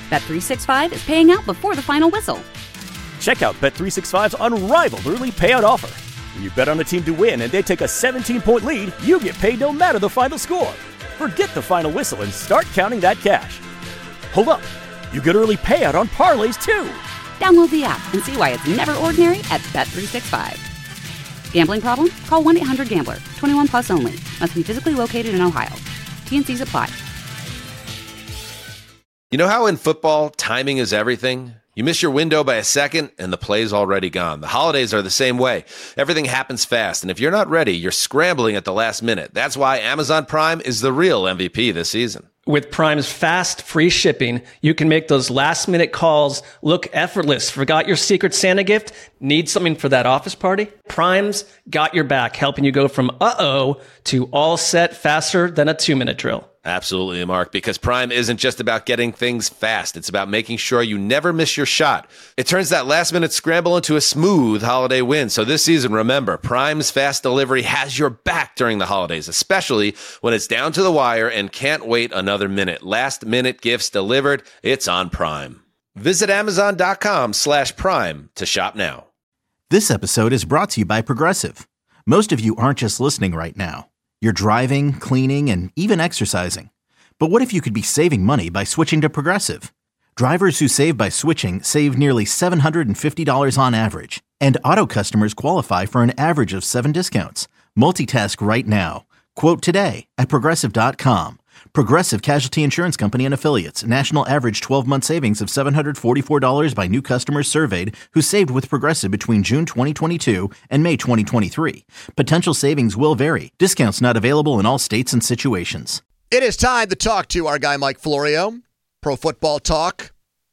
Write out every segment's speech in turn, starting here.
Bet365 is paying out before the final whistle. Check out Bet365's unrivaled early payout offer. When you bet on a team to win and they take a 17-point lead, you get paid no matter the final score. Forget the final whistle and start counting that cash. Hold up. You get early payout on parlays, too. Download the app and see why it's never ordinary at Bet365. Gambling problem? Call 1-800-GAMBLER. 21 plus only. Must be physically located in Ohio. T&Cs apply. You know how in football, timing is everything? You miss your window by a second, and the play's already gone. The holidays are the same way. Everything happens fast, and if you're not ready, you're scrambling at the last minute. That's why Amazon Prime is the real MVP this season. With Prime's fast, free shipping, you can make those last-minute calls look effortless. Forgot your Secret Santa gift? Need something for that office party? Prime's got your back, helping you go from uh-oh to all set faster than a 2-minute drill. Absolutely, Mark, because Prime isn't just about getting things fast. It's about making sure you never miss your shot. It turns that last-minute scramble into a smooth holiday win. So this season, remember, Prime's fast delivery has your back during the holidays, especially when it's down to the wire and can't wait another minute. Last-minute gifts delivered, it's on Prime. Visit Amazon.com/Prime to shop now. This episode is brought to you by Progressive. Most of you aren't just listening right now. You're driving, cleaning, and even exercising. But what if you could be saving money by switching to Progressive? Drivers who save by switching save nearly $750 on average. And auto customers qualify for an average of 7 discounts. Multitask right now. Quote today at Progressive.com. Progressive Casualty Insurance Company and Affiliates. National average 12-month savings of $744 by new customers surveyed who saved with Progressive between June 2022 and May 2023. Potential savings will vary. Discounts not available in all states and situations. It is time to talk to our guy Mike Florio. Pro Football Talk.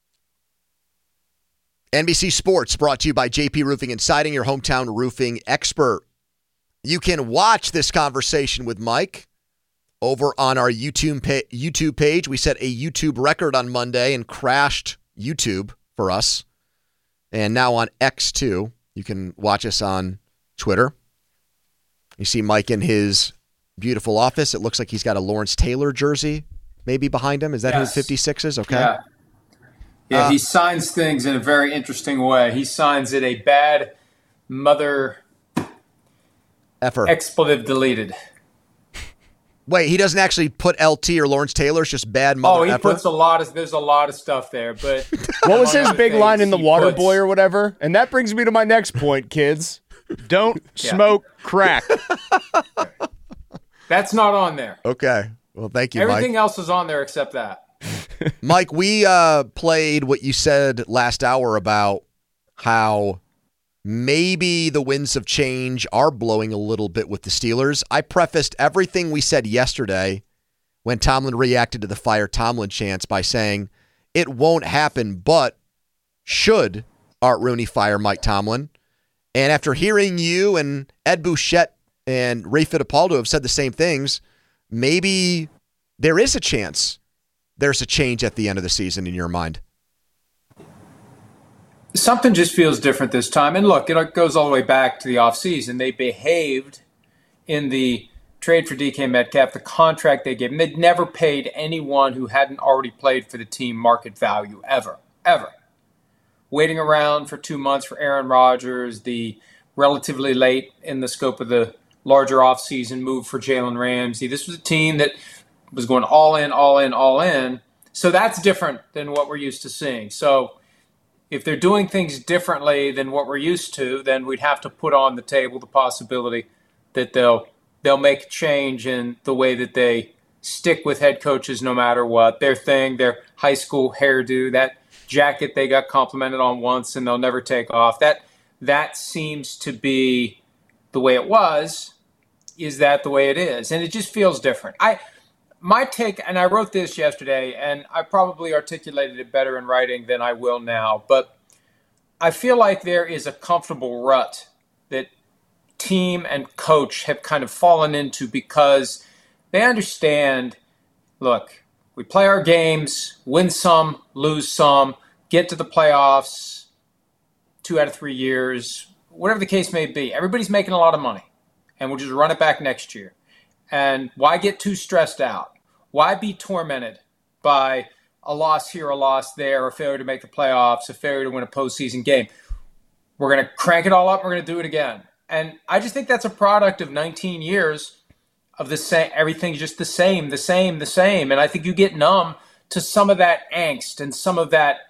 NBC Sports brought to you by JP Roofing and Siding, your hometown roofing expert. You can watch this conversation with Mike over on our YouTube page. We set a YouTube record on Monday and crashed YouTube for us. And now on X too. You can watch us on Twitter. You see Mike in his beautiful office. It looks like he's got a Lawrence Taylor jersey maybe behind him. Is that who 56 is? Okay. Yeah, he signs things in a very interesting way. He signs it a bad mother effer. Expletive deleted. Wait, he doesn't actually put LT or Lawrence Taylor. It's just bad mother effer? Puts there's a lot of stuff there. But what was his big line in The Water Boy or whatever? And that brings me to my next point, kids. Don't smoke crack. That's not on there. Okay. Well, thank you, Everything Mike. else is on there except that. Mike, we played what you said last hour about how maybe the winds of change are blowing a little bit with the Steelers. I prefaced everything we said yesterday when Tomlin reacted to the Fire Tomlin chants by saying, it won't happen, but should Art Rooney fire Mike Tomlin? And after hearing you and Ed Bouchette and Ray Fittipaldo have said the same things, maybe there is a chance there's a change at the end of the season in your mind. Something just feels different this time. And look, it goes all the way back to the offseason. They behaved in the trade for DK Metcalf, the contract they gave him. They'd never paid anyone who hadn't already played for the team market value, ever. Waiting around for 2 months for Aaron Rodgers, the relatively late in the scope of the larger offseason move for Jalen Ramsey. This was a team that was going all in. So that's different than what we're used to seeing. So if they're doing things differently than what we're used to, then we'd have to put on the table the possibility that they'll make a change in the way that they stick with head coaches no matter what. Their thing, their high school hairdo, that jacket they got complimented on once and they'll never take off. That seems to be the way it was. Is that the way it is? And it just feels different. My take, and I wrote this yesterday, and I probably articulated it better in writing than I will now, but I feel like there is a comfortable rut that team and coach have kind of fallen into because they understand, look, we play our games, win some, lose some, get to the playoffs 2 out of 3 years, whatever the case may be. Everybody's making a lot of money, and we'll just run it back next year. And why get too stressed out? Why be tormented by a loss here, a loss there, a failure to make the playoffs, a failure to win a postseason game. We're going to crank it all up. We're going to do it again. And I just think that's a product of 19 years of the same. Everything's just the same. And I think you get numb to some of that angst and some of that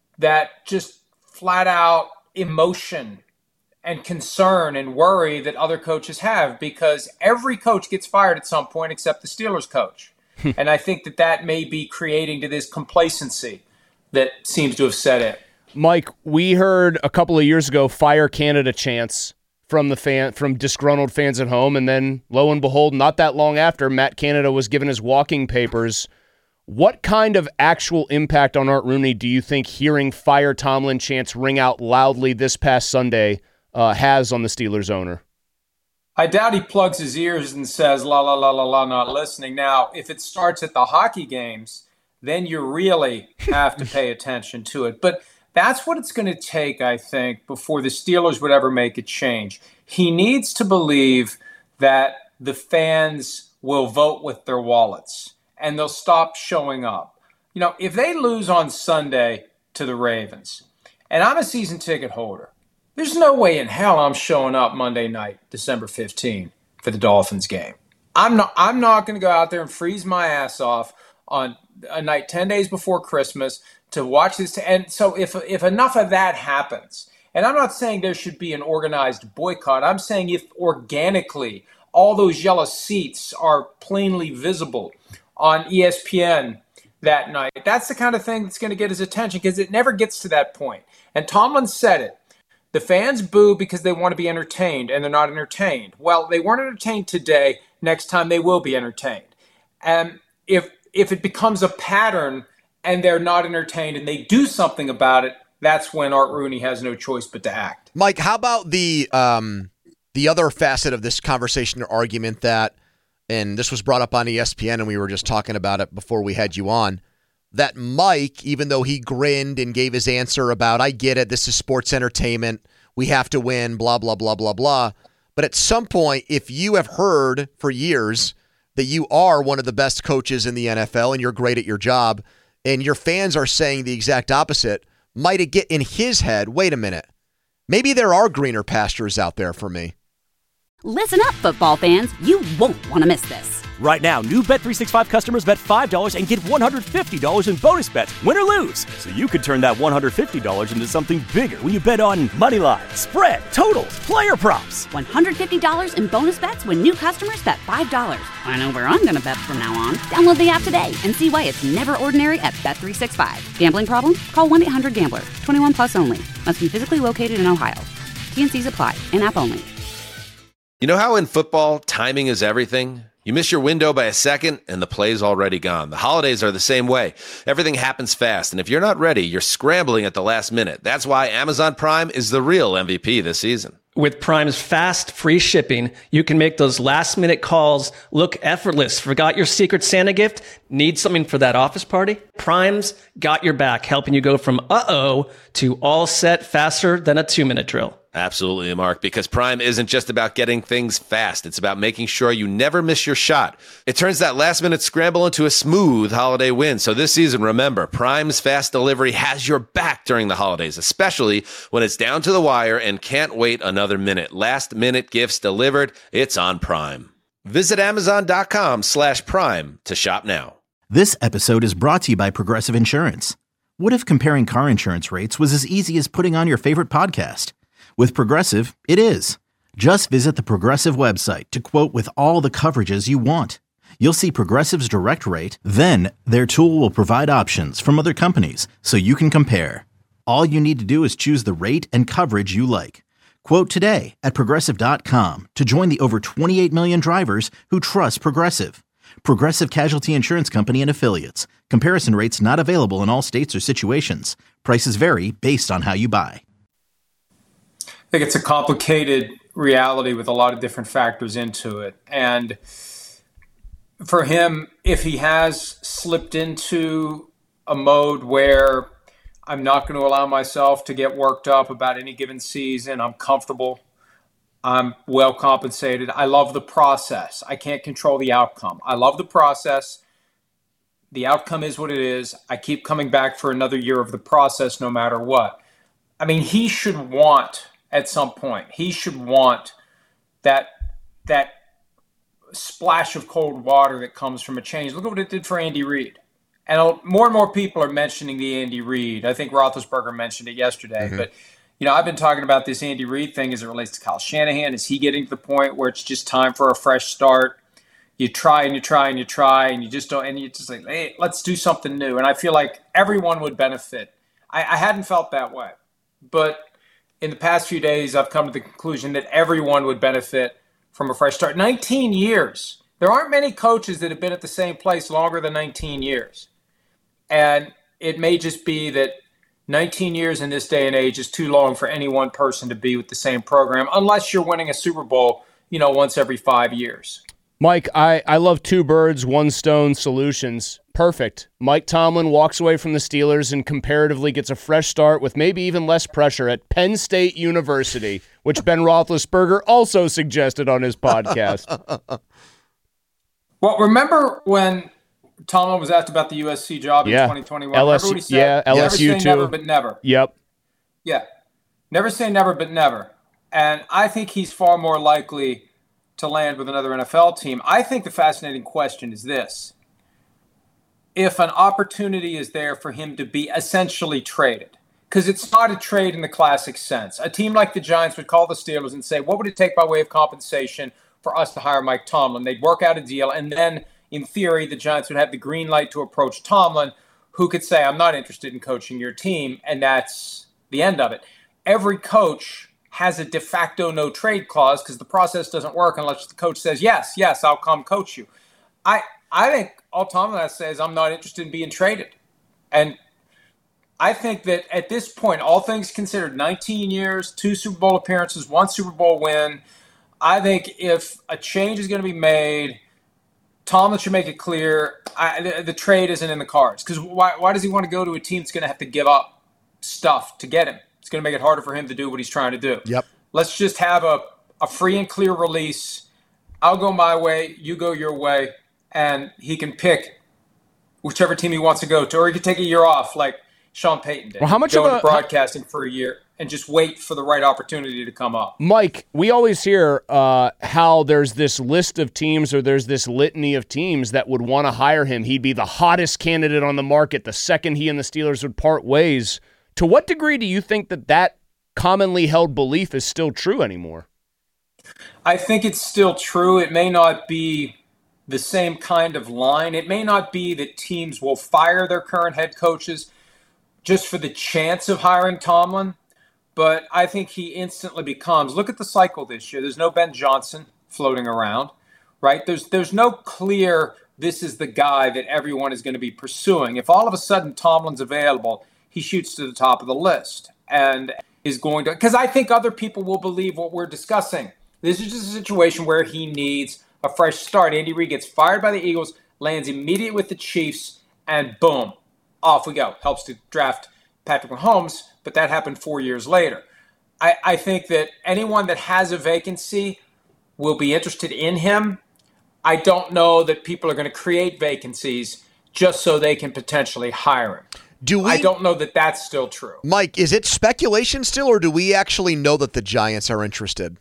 just flat out emotion and concern and worry that other coaches have, because every coach gets fired at some point except the Steelers coach. And I think that may be creating to this complacency that seems to have set in. Mike, we heard a couple of years ago Fire Canada chants from disgruntled fans at home, and then lo and behold, not that long after, Matt Canada was given his walking papers. What kind of actual impact on Art Rooney do you think hearing Fire Tomlin chants ring out loudly this past Sunday has on the Steelers owner? I doubt he plugs his ears and says, la, la, la, la, la, not listening. Now, if it starts at the hockey games, then you really have to pay attention to it. But that's what it's going to take, I think, before the Steelers would ever make a change. He needs to believe that the fans will vote with their wallets and they'll stop showing up. You know, if they lose on Sunday to the Ravens, and I'm a season ticket holder, there's no way in hell I'm showing up Monday night, December 15, for the Dolphins game. I'm not going to go out there and freeze my ass off on a night 10 days before Christmas to watch this. And so if enough of that happens, and I'm not saying there should be an organized boycott, I'm saying if organically all those yellow seats are plainly visible on ESPN that night, that's the kind of thing that's going to get his attention, because it never gets to that point. And Tomlin said it. The fans boo because they want to be entertained, and they're not entertained. Well, they weren't entertained today. Next time they will be entertained. And if it becomes a pattern and they're not entertained and they do something about it, that's when Art Rooney has no choice but to act. Mike, how about the other facet of this conversation or argument that, and this was brought up on ESPN and we were just talking about it before we had you on, that Mike, even though he grinned and gave his answer about, I get it, this is sports entertainment, we have to win, blah, blah, blah, blah, blah. But at some point, if you have heard for years that you are one of the best coaches in the NFL and you're great at your job, and your fans are saying the exact opposite, might it get in his head, wait a minute, maybe there are greener pastures out there for me? Listen up, football fans. You won't want to miss this. Right now, new Bet365 customers bet $5 and get $150 in bonus bets, win or lose. So you could turn that $150 into something bigger when you bet on money line, spread, totals, player props. $150 in bonus bets when new customers bet $5. I know where I'm going to bet from now on. Download the app today and see why it's never ordinary at Bet365. Gambling problem? Call 1-800-GAMBLER. 21 plus only. Must be physically located in Ohio. T&Cs apply. In-app only. You know how in football, timing is everything? You miss your window by a second, and the play's already gone. The holidays are the same way. Everything happens fast, and if you're not ready, you're scrambling at the last minute. That's why Amazon Prime is the real MVP this season. With Prime's fast, free shipping, you can make those last-minute calls look effortless. Forgot your Secret Santa gift? Need something for that office party? Prime's got your back, helping you go from uh-oh to all set faster than a 2-minute drill. Absolutely, Mark, because Prime isn't just about getting things fast. It's about making sure you never miss your shot. It turns that last-minute scramble into a smooth holiday win. So this season, remember, Prime's fast delivery has your back during the holidays, especially when it's down to the wire and can't wait another minute. Last-minute gifts delivered, it's on Prime. Visit Amazon.com/Prime to shop now. This episode is brought to you by Progressive Insurance. What if comparing car insurance rates was as easy as putting on your favorite podcast? With Progressive, it is. Just visit the Progressive website to quote with all the coverages you want. You'll see Progressive's direct rate, then their tool will provide options from other companies so you can compare. All you need to do is choose the rate and coverage you like. Quote today at Progressive.com to join the over 28 million drivers who trust Progressive. Progressive Casualty Insurance Company and Affiliates. Comparison rates not available in all states or situations. Prices vary based on how you buy. I think it's a complicated reality with a lot of different factors into it. And for him, if he has slipped into a mode where I'm not going to allow myself to get worked up about any given season, I'm comfortable, I'm well compensated, I love the process. I can't control the outcome. I love the process. The outcome is what it is. I keep coming back for another year of the process no matter what. I mean, he should want, at some point, that splash of cold water that comes from a change. Look at what it did for Andy Reid. And more and more people are mentioning the Andy Reid. I think Roethlisberger mentioned it yesterday. But, I've been talking about this Andy Reid thing as it relates to Kyle Shanahan. Is he getting to the point where it's just time for a fresh start? You try and you try and you try and you just don't, and you just like, hey, let's do something new. And I feel like everyone would benefit. I hadn't felt that way. But in the past few days, I've come to the conclusion that everyone would benefit from a fresh start. 19 years. There aren't many coaches that have been at the same place longer than 19 years. And it may just be that 19 years in this day and age is too long for any one person to be with the same program, unless you're winning a Super Bowl, once every 5 years. Mike, I love two birds, one stone solutions. Perfect. Mike Tomlin walks away from the Steelers and comparatively gets a fresh start with maybe even less pressure at Penn State University, which Ben Roethlisberger also suggested on his podcast. Well, remember when Tomlin was asked about the USC job in 2021? LSU, he said, LSU never say too. Never but never. Yep. Yeah. Never say never but never. And I think he's far more likely to land with another NFL team. I think the fascinating question is this. If an opportunity is there for him to be essentially traded, because it's not a trade in the classic sense. A team like the Giants would call the Steelers and say, what would it take by way of compensation for us to hire Mike Tomlin? They'd work out a deal, and then, in theory, the Giants would have the green light to approach Tomlin, who could say, I'm not interested in coaching your team, and that's the end of it. Every coach has a de facto no trade clause because the process doesn't work unless the coach says, yes, I'll come coach you. I think all Tomlin has to say is I'm not interested in being traded. And I think that at this point, all things considered, 19 years, 2 Super Bowl appearances, 1 Super Bowl win, I think if a change is going to be made, Tomlin should make it clear the trade isn't in the cards. Because why does he want to go to a team that's going to have to give up stuff to get him? It's going to make it harder for him to do what he's trying to do. Yep. Let's just have a free and clear release. I'll go my way, you go your way, and he can pick whichever team he wants to go to, or he could take a year off like Sean Payton did. Well, how much go of into broadcasting for a year and just wait for the right opportunity to come up. Mike, we always hear how there's this list of teams or there's this litany of teams that would want to hire him. He'd be the hottest candidate on the market the second he and the Steelers would part ways. To what degree do you think that commonly held belief is still true anymore? I think it's still true. It may not be the same kind of line. It may not be that teams will fire their current head coaches just for the chance of hiring Tomlin, but I think he instantly becomes, look at the cycle this year. There's no Ben Johnson floating around, right? There's no clear, this is the guy that everyone is going to be pursuing. If all of a sudden Tomlin's available, he shoots to the top of the list and is going to, because I think other people will believe what we're discussing. This is just a situation where he needs a fresh start. Andy Reid gets fired by the Eagles, lands immediate with the Chiefs, and boom, off we go. Helps to draft Patrick Mahomes, but that happened 4 years later. I think that anyone that has a vacancy will be interested in him. I don't know that people are going to create vacancies just so they can potentially hire him. I don't know that that's still true. Mike, is it speculation still, or do we actually know that the Giants are interested?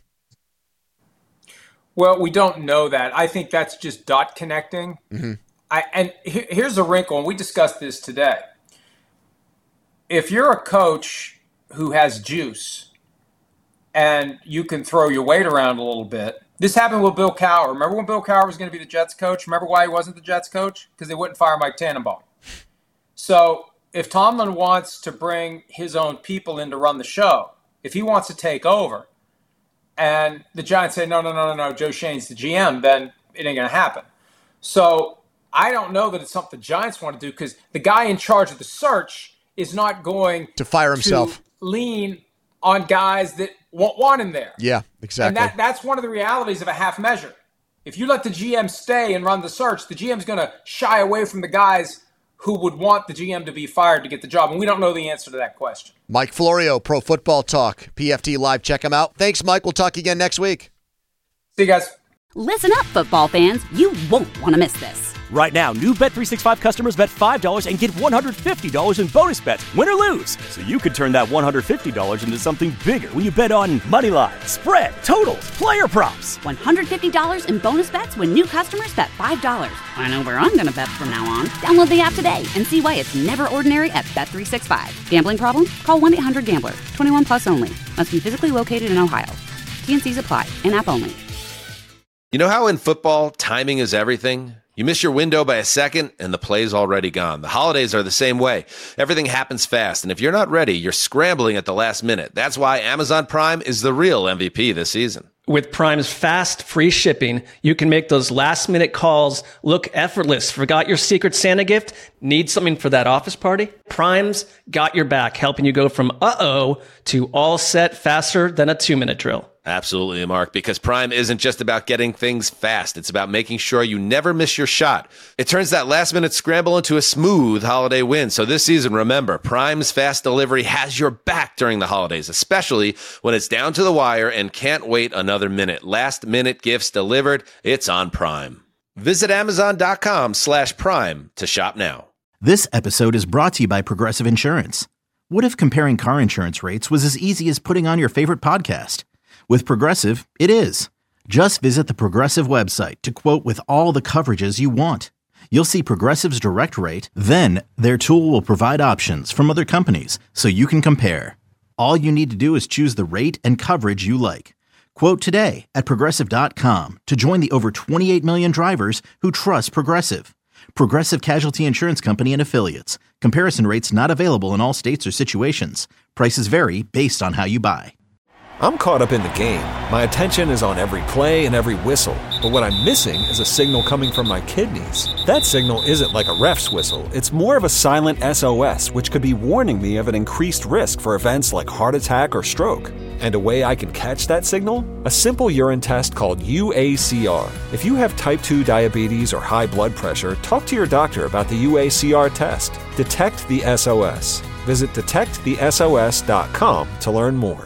Well, we don't know that. I think that's just dot connecting. Mm-hmm. Here's a wrinkle, and we discussed this today. If you're a coach who has juice and you can throw your weight around a little bit, this happened with Bill Cowher. Remember when Bill Cowher was going to be the Jets coach? Remember why he wasn't the Jets coach? Because they wouldn't fire Mike Tannenbaum. So if Tomlin wants to bring his own people in to run the show, if he wants to take over, and the Giants say, no, Joe Shane's the GM, then it ain't going to happen. So I don't know that it's something the Giants want to do because the guy in charge of the search is not going to fire himself, to lean on guys that won't want him there. Yeah, exactly. And that's one of the realities of a half measure. If you let the GM stay and run the search, the GM's going to shy away from the guys who would want the GM to be fired to get the job. And we don't know the answer to that question. Mike Florio, Pro Football Talk, PFT Live. Check him out. Thanks, Mike. We'll talk again next week. See you guys. Listen up, football fans. You won't want to miss this. Right now, new Bet365 customers bet $5 and get $150 in bonus bets, win or lose. So you could turn that $150 into something bigger when you bet on money line, spread, totals, player props. $150 in bonus bets when new customers bet $5. I know where I'm going to bet from now on. Download the app today and see why it's never ordinary at Bet365. Gambling problem? Call 1-800-GAMBLER. 21 plus only. Must be physically located in Ohio. T&Cs apply. In-app only. You know how in football, timing is everything? You miss your window by a second, and the play's already gone. The holidays are the same way. Everything happens fast, and if you're not ready, you're scrambling at the last minute. That's why Amazon Prime is the real MVP this season. With Prime's fast, free shipping, you can make those last-minute calls look effortless. Forgot your Secret Santa gift? Need something for that office party? Prime's got your back, helping you go from uh-oh to all set faster than a 2-minute drill. Absolutely, Mark, because Prime isn't just about getting things fast. It's about making sure you never miss your shot. It turns that last-minute scramble into a smooth holiday win. So this season, remember, Prime's fast delivery has your back during the holidays, especially when it's down to the wire and can't wait another minute. Last-minute gifts delivered, it's on Prime. Visit Amazon.com/Prime to shop now. This episode is brought to you by Progressive Insurance. What if comparing car insurance rates was as easy as putting on your favorite podcast? With Progressive, it is. Just visit the Progressive website to quote with all the coverages you want. You'll see Progressive's direct rate, then their tool will provide options from other companies so you can compare. All you need to do is choose the rate and coverage you like. Quote today at Progressive.com to join the over 28 million drivers who trust Progressive. Progressive Casualty Insurance Company and Affiliates. Comparison rates not available in all states or situations. Prices vary based on how you buy. I'm caught up in the game. My attention is on every play and every whistle. But what I'm missing is a signal coming from my kidneys. That signal isn't like a ref's whistle. It's more of a silent SOS, which could be warning me of an increased risk for events like heart attack or stroke. And a way I can catch that signal? A simple urine test called UACR. If you have type 2 diabetes or high blood pressure, talk to your doctor about the UACR test. Detect the SOS. Visit detectthesos.com to learn more.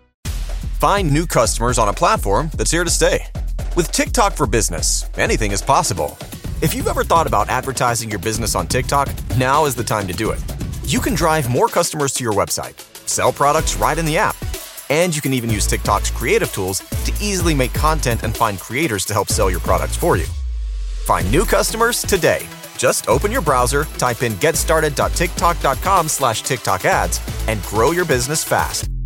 Find new customers on a platform that's here to stay. With TikTok for Business, anything is possible. If you've ever thought about advertising your business on TikTok, now is the time to do it. You can drive more customers to your website, sell products right in the app, and you can even use TikTok's creative tools to easily make content and find creators to help sell your products for you. Find new customers today. Just open your browser, type in getstarted.tiktok.com/TikTok ads, and grow your business fast.